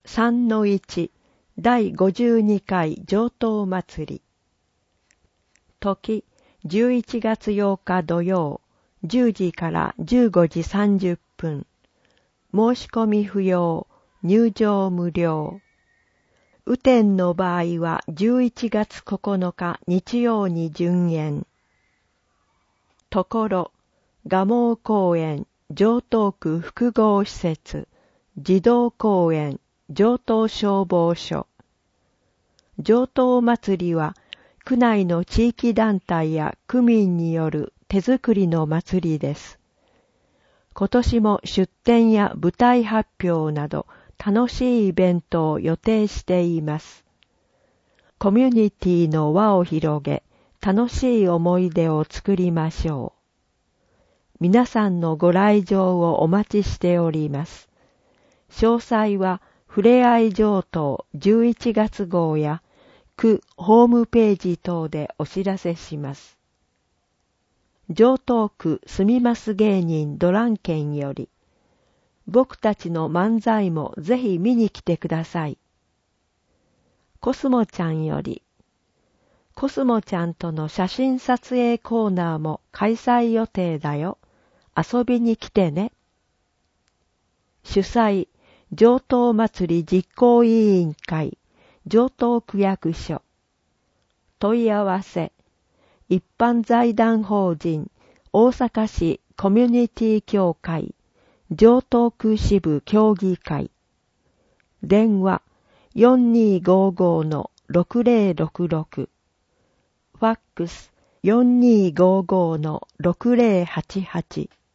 3-1 第52回上等祭り。時11月8日土曜10時から15時30分。申し込み不要、入場無料。雨天の場合は11月9日日曜に順延。ところ、蒲生公園城東区複合施設児童公園城東消防署。上等祭りは区内の地域団体や区民による手作りの祭りです。今年も出展や舞台発表など楽しいイベントを予定しています。コミュニティの輪を広げ、楽しい思い出を作りましょう。皆さんのご来場をお待ちしております。詳細はふれあい上等11月号や区ホームページ等でお知らせします。城東区住みます芸人ドランケンより、僕たちの漫才もぜひ見に来てください。コスモちゃんより、コスモちゃんとの写真撮影コーナーも開催予定だよ。遊びに来てね。主催、上等祭り実行委員会、上東区役所。問い合わせ、一般財団法人、大阪市コミュニティ協会、上東区支部協議会。電話、4255-6066。ファックス、4255-6088。